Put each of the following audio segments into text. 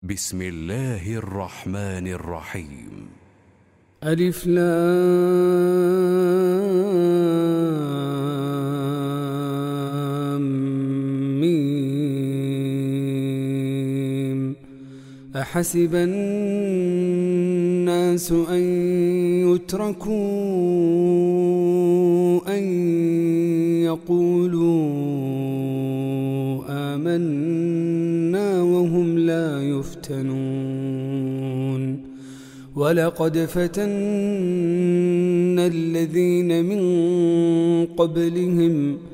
بسم الله الرحمن الرحيم. ألف لام ميم. أحسب الناس أن يتركوا أن يقولوا آمنا وهم لا يفتنون. ولقد فتنا الذين من قبلهم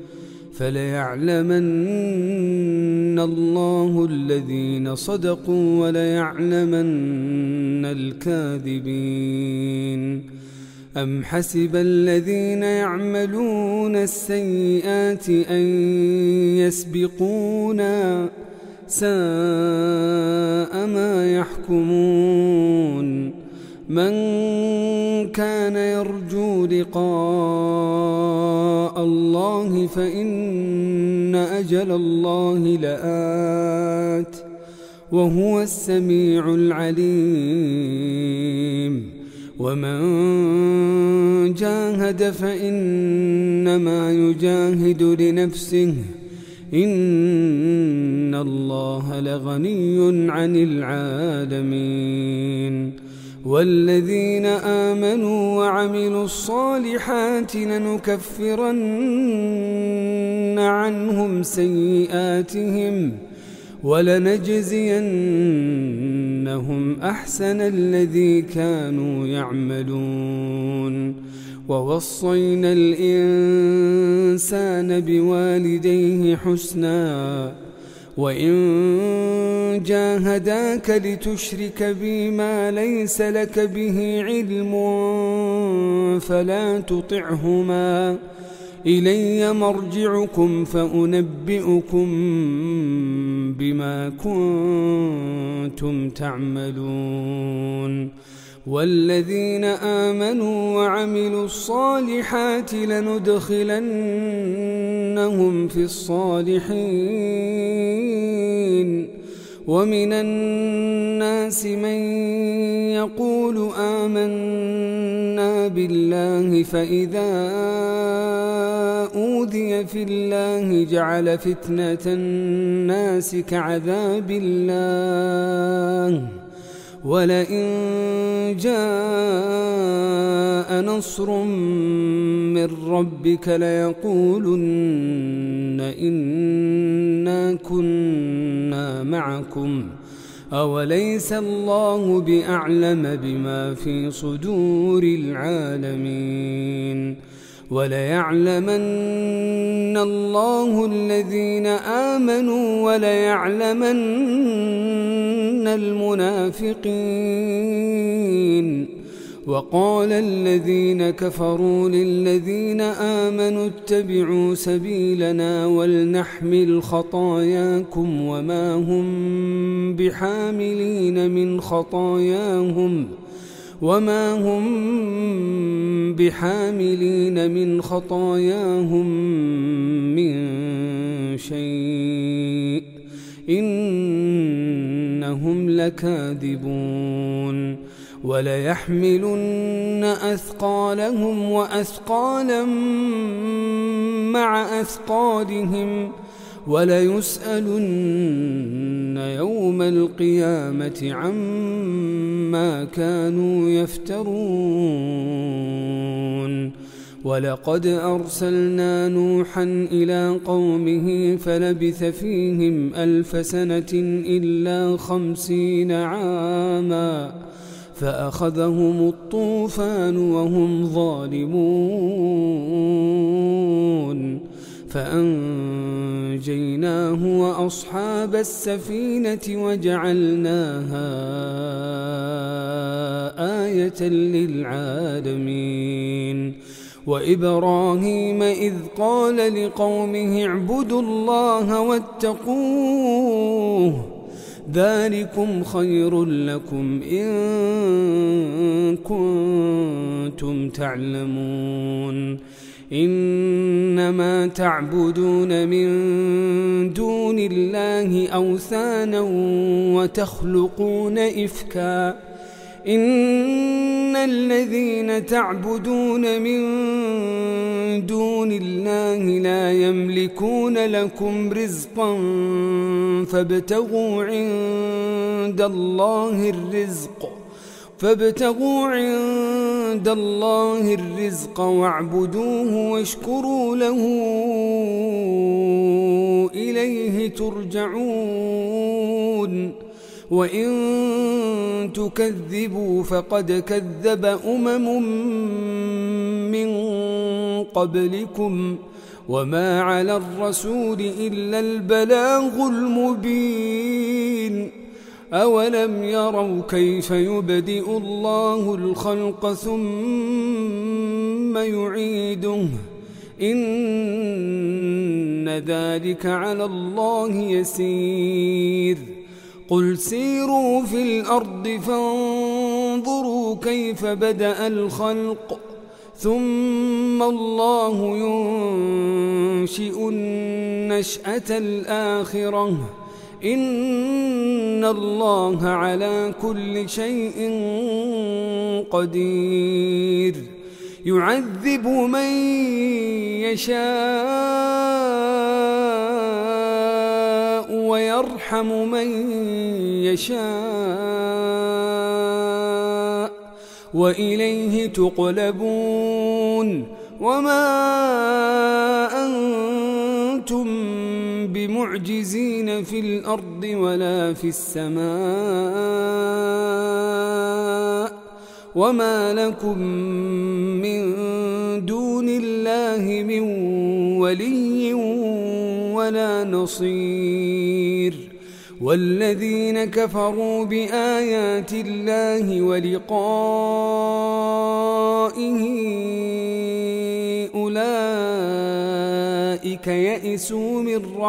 فليعلمن الله الذين صدقوا وليعلمن الكاذبين. أم حسب الذين يعملون السيئات أن يسبقونا ساء ما يحكمون. من كان يرجو لقاء الله فإن أجل الله لآت وهو السميع العليم. ومن جاهد فإنما يجاهد لنفسه إن الله لغني عن العالمين. والذين آمنوا وعملوا الصالحات لنكفرن عنهم سيئاتهم ولنجزينهم أحسن الذي كانوا يعملون. ووصينا الإنسان بوالديه حسنا وإن جاهداك لتشرك بي ما ليس لك به علم فلا تطعهما إلي مرجعكم فأنبئكم بما كنتم تعملون. والذين آمنوا وعملوا الصالحات لندخلنهم في الصالحين. ومن الناس من يقول آمنا بالله فإذا أوذي في الله جعل فتنة الناس كعذاب الله ولئن جاء نصر من ربك ليقولن إنا كنا معكم أوليس الله بأعلم بما في صدور العالمين. وليعلمن الله الذين آمنوا وليعلمن المنافقين. وقال الذين كفروا للذين آمنوا اتبعوا سبيلنا ولنحمل خطاياكم وما هم بحاملين من خطاياهم من شيء إنهم لكاذبون. وليحملن أثقالهم وأثقالا مع أثقالهم وليسألن يوم القيامة عما كانوا يفترون. ولقد أرسلنا نوحا إلى قومه فلبث فيهم 1000 سنة إلا 50 عاما فأخذهم الطوفان وهم ظالمون فأنجيناه وأصحاب السفينة وجعلناها آية للعالمين. وإبراهيم إذ قال لقومه اعبدوا الله واتقوه ذلكم خير لكم إن كنتم تعلمون. إنما تعبدون من دون الله أوثانا وتخلقون إفكا إن الذين تعبدون من دون الله لا يملكون لكم رزقا فابتغوا عند الله الرزق واعبدوه واشكروا له إليه ترجعون وإن تكذبوا فقد كذب أمم من قبلكم وما على الرسول إلا البلاغ المبين أولم يروا كيف يبدئ الله الخلق ثم يعيده إن ذلك على الله يسير قل سيروا في الأرض فانظروا كيف بدأ الخلق ثم الله ينشئ النشأة الآخرة إن الله على كل شيء قدير يعذب من يشاء ويرحم من يشاء وإليه تقلبون وما أنتم بمعجزين في الأرض ولا في السماء وما لكم من دون الله من ولي ولا نصير والذين كفروا بآيات الله ولقائه أولئك يئسوا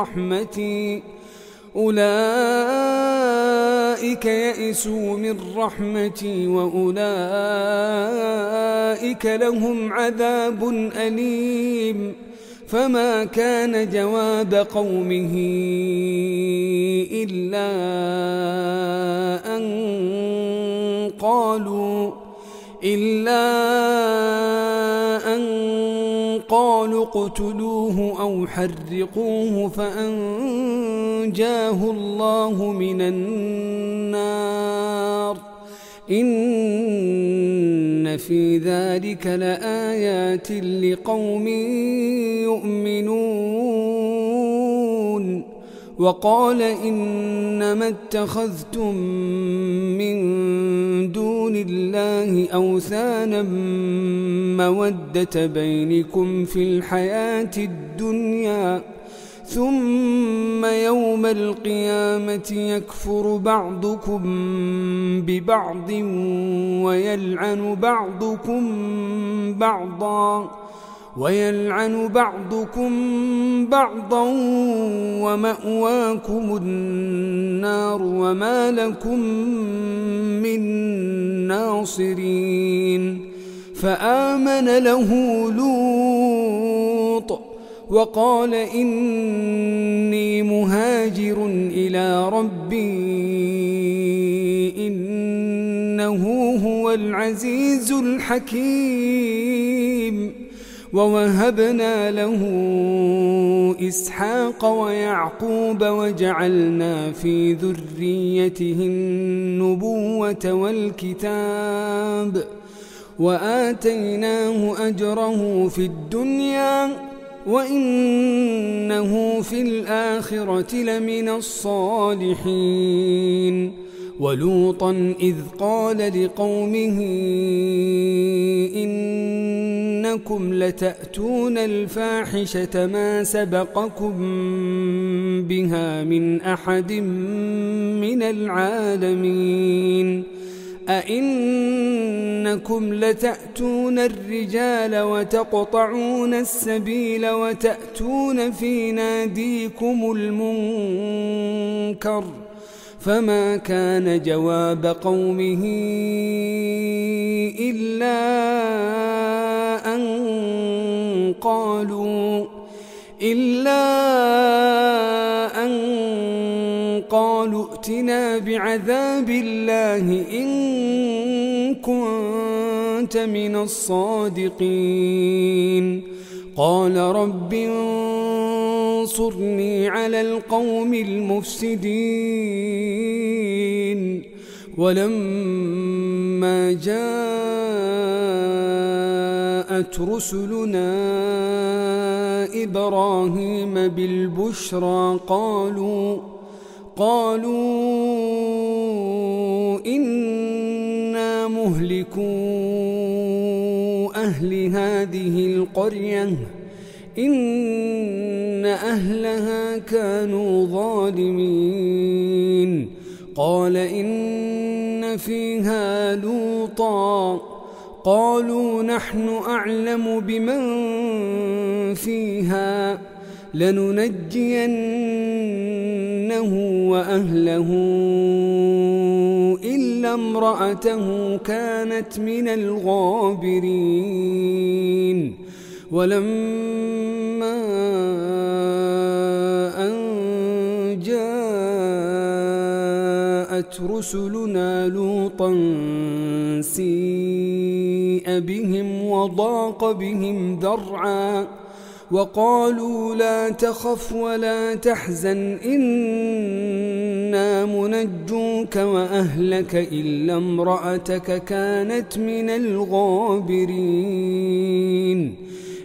من رحمتي وأولئك لهم عذاب أليم فما كان جواب قومه إلا أن قالوا اقتلوه أو حرقوه فأنجاه الله من النار إن في ذلك لآيات لقوم يؤمنون وقال إنما اتخذتم من دون الله أوثانا مودة بينكم في الحياة الدنيا ثم يوم القيامة يكفر بعضكم ببعض ويلعن بعضكم بعضا ومأواكم النار وما لكم من ناصرين فآمن له لوط وقال إني مهاجر إلى ربي إنه هو العزيز الحكيم ووهبنا له إسحاق ويعقوب وجعلنا في ذريته النبوة والكتاب وآتيناه أجره في الدنيا وإنه في الآخرة لمن الصالحين ولوطا إذ قال لقومه إنكم لتأتون الفاحشة ما سبقكم بها من أحد من العالمين أئنكم لتأتون الرجال وتقطعون السبيل وتأتون في ناديكم المنكر فما كان جواب قومه إلا أن قالوا ائتنا بعذاب الله إن كنت من الصادقين قال رب انصرني على القوم المفسدين ولما جاءت رسلنا إبراهيم بالبشرى قالوا إنا مهلكو أهل هذه القرية إن أهلها كانوا ظالمين قال إن فيها لوطا قالوا نحن أعلم بمن فيها لننجينه وأهله إلا امرأته كانت من الغابرين ولما أن جاءت رسلنا لوطا سيء بهم وضاق بهم ذرعا وقالوا لا تخف ولا تحزن إنا منجوك وأهلك إلا امرأتك كانت من الغابرين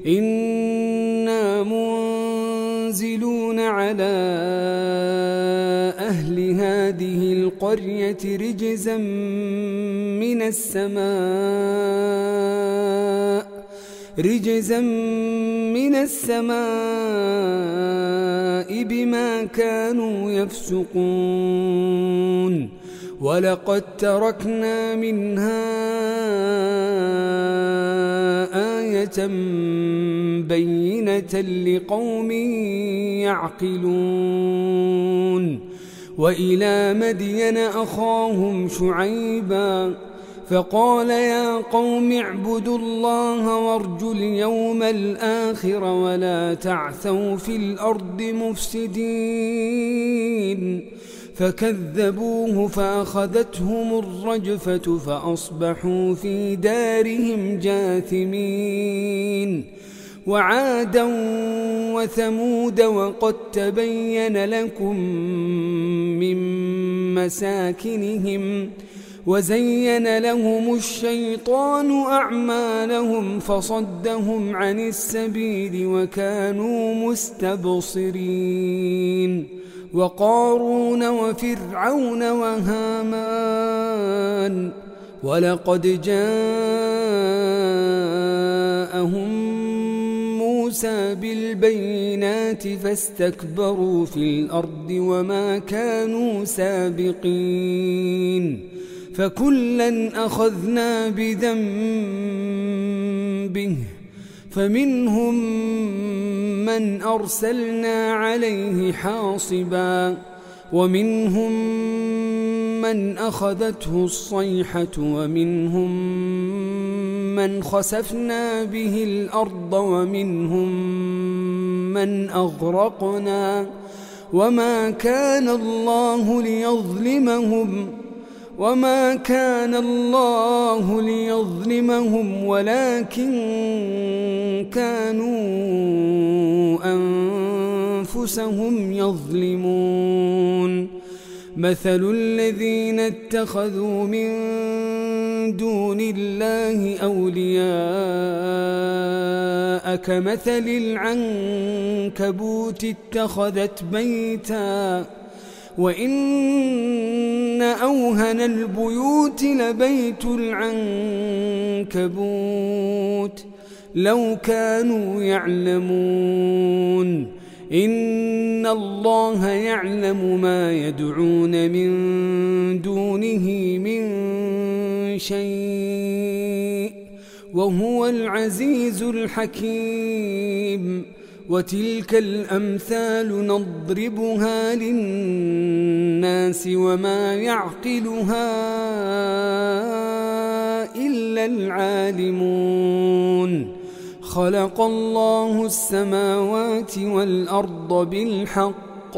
إنا منزلون على أهل هذه القرية رجزا من السماء بما كانوا يفسقون ولقد تركنا منها آية بينة لقوم يعقلون وإلى مدين أخاهم شعيبا فقال يا قوم اعبدوا الله وارجوا اليوم الآخر ولا تعثوا في الأرض مفسدين فكذبوه فأخذتهم الرجفة فأصبحوا في دارهم جاثمين وعادا وثمود وقد تبين لكم من مساكنهم وزين لهم الشيطان أعمالهم فصدهم عن السبيل وكانوا مستبصرين وقارون وفرعون وهامان ولقد جاءهم موسى بالبينات فاستكبروا في الأرض وما كانوا سابقين فكلا أخذنا بذنبه فمنهم من أرسلنا عليه حاصبا ومنهم من أخذته الصيحة ومنهم من خسفنا به الأرض ومنهم من أغرقنا وما كان الله ليظلمهم ولكن كانوا أنفسهم يظلمون مثل الذين اتخذوا من دون الله أولياء كمثل العنكبوت اتخذت بيتا وإن أوهن البيوت لبيت العنكبوت لو كانوا يعلمون إن الله يعلم ما يدعون من دونه من شيء وهو العزيز الحكيم وتلك الأمثال نضربها للناس وما يعقلها إلا العالمون خلق الله السماوات والأرض بالحق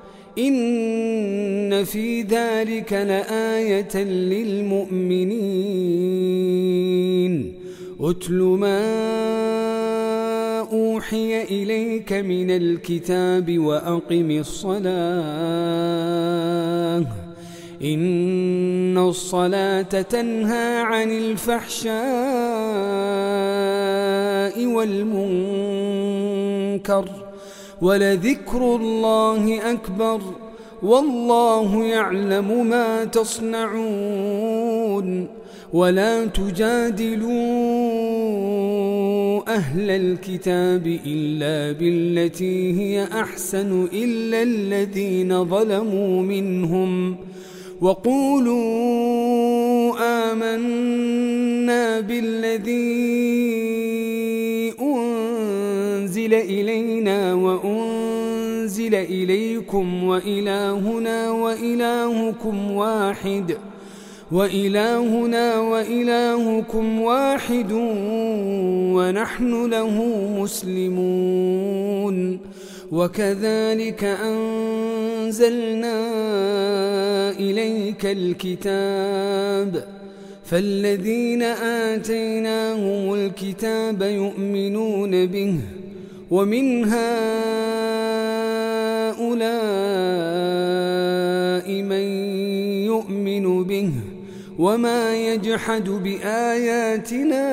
إن في ذلك لآية للمؤمنين أتل ما أوحي إليك من الكتاب وأقم الصلاة إن الصلاة تنهى عن الفحشاء والمنكر ولذكر الله أكبر والله يعلم ما تصنعون ولا تجادلوا أهل الكتاب إلا بالتي هي أحسن إلا الذين ظلموا منهم وقولوا آمنا بالذي أنزل إلينا وأنزل إليكم وإلهنا وإلهكم واحد ونحن له مسلمون وكذلك أنزلنا إليك الكتاب فالذين آتيناهم الكتاب يؤمنون به ومن هؤلاء من يؤمن به وما يجحد بآياتنا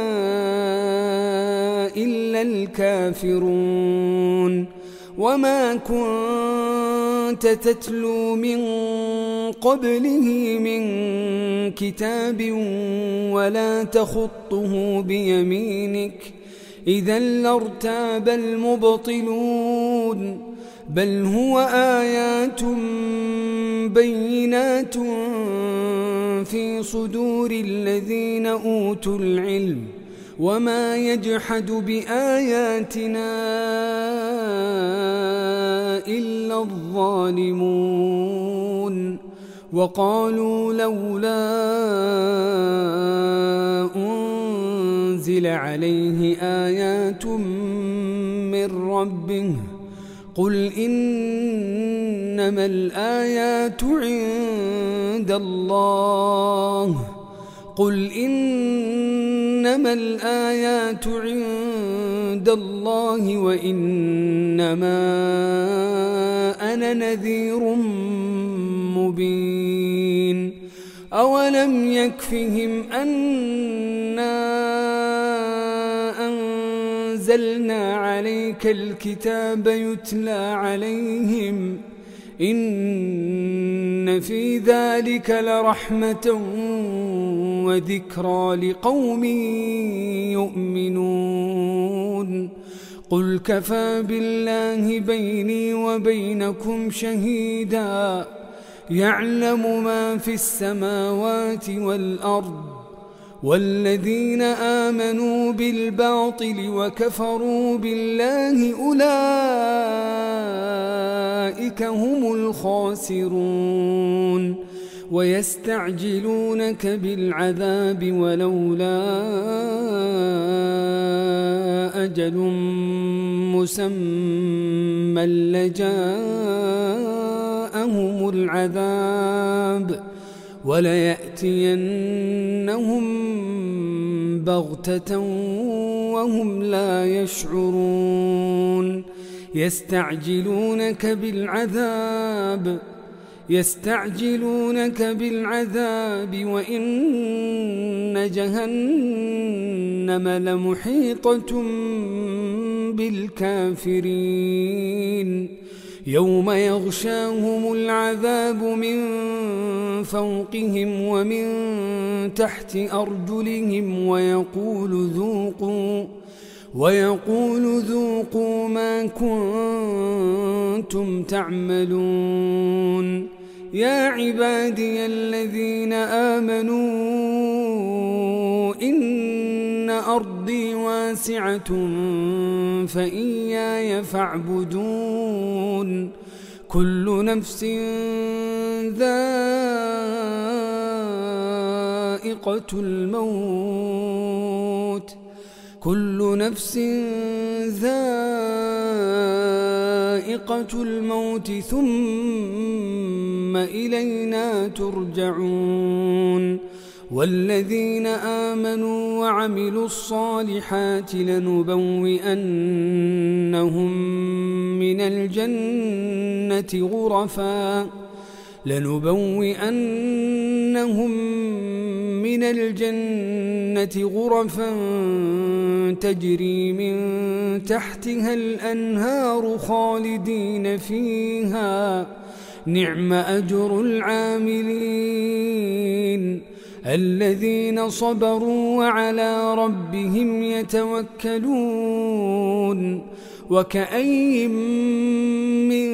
إلا الكافرون وما كنت تتلو من قبله من كتاب ولا تخطه بيمينك إذا لارتاب المبطلون بل هو آيات بينات في صدور الذين أوتوا العلم وما يجحد بآياتنا إلا الظالمون وقالوا لولا أنزل عليه آيات من ربه قل إنما الآيات عند الله وإنما أنا نذير مبين أولم يكفهم أنا أنزلنا عليك الكتاب يتلى عليهم إن في ذلك لرحمة وذكرى لقوم يؤمنون قل كفى بالله بيني وبينكم شهيدا يعلم ما في السماوات والأرض والذين آمنوا بالباطل وكفروا بالله أولئك هم الخاسرون ويستعجلونك بالعذاب ولولا أجل مسمى لجاءهم العذاب وليأتينهم بغتة وهم لا يشعرون يستعجلونك بالعذاب وإن جهنم لمحيطة بالكافرين يوم يغشاهم العذاب من فوقهم ومن تحت أرجلهم ويقول ذوقوا ما كنتم تعملون يا عبادي الذين آمنوا إن أرضي واسعة فإياي فاعبدون كل نفس ذائقة ذائقة الموت كل نفس ذائقة الموت ثم إلينا ترجعون والذين آمنوا وعملوا الصالحات لنبوئنهم من الجنة غرفا تجري من تحتها الأنهار خالدين فيها نعم أجر العاملين الذين صبروا وعلى ربهم يتوكلون وكأي من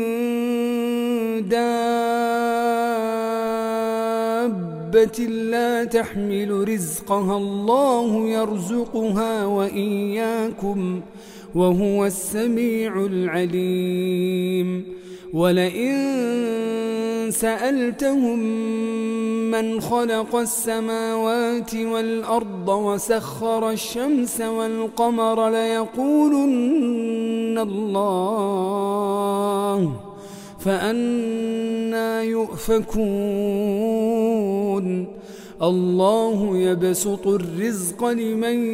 دابة لا تحمل رزقها الله يرزقها وإياكم وهو السميع العليم ولئن سألتهم من خلق السماوات والأرض وسخر الشمس والقمر ليقولن الله فأنى يؤفكون الله يبسط الرزق لمن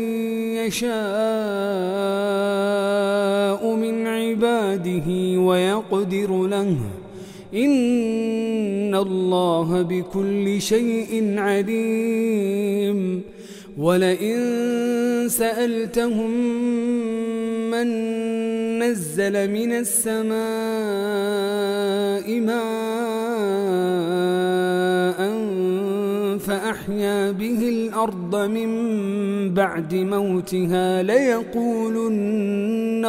يشاء من عباده ويقدر له إن الله بكل شيء عليم ولئن سألتهم من نزل من السماء ماء فأحيا به الأرض من بعد موتها ليقولن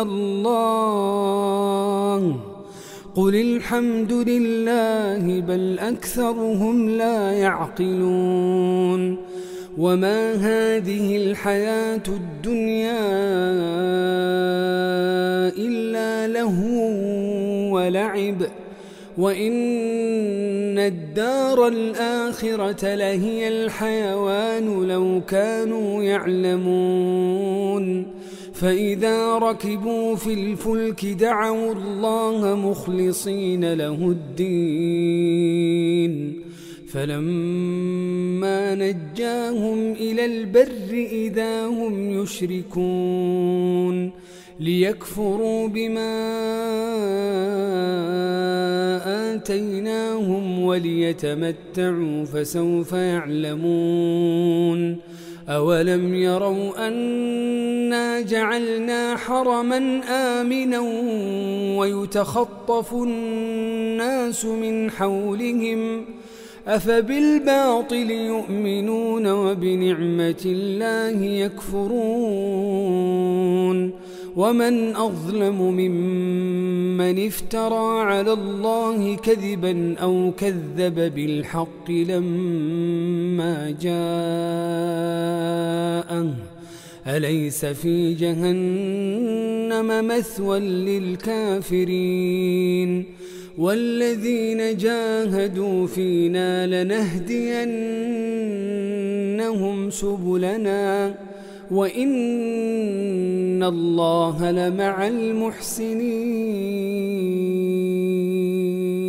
الله قل الحمد لله بل أكثرهم لا يعقلون وما هذه الحياة الدنيا إلا لهو ولعب وإن الدار الآخرة لهي الحيوان لو كانوا يعلمون فإذا ركبوا في الفلك دعوا الله مخلصين له الدين فلما نجاهم إلى البر إذا هم يشركون ليكفروا بما آتيناهم وليتمتعوا فسوف يعلمون أولم يروا أنا جعلنا حرما آمنا ويتخطف الناس من حولهم أفبالباطل يؤمنون وبنعمة الله يكفرون ومن أظلم ممن افترى على الله كذبا أو كذب بالحق لما جاءه أليس في جهنم مثوى للكافرين والذين جاهدوا فينا لنهدينهم سبلنا وإن الله لمع المحسنين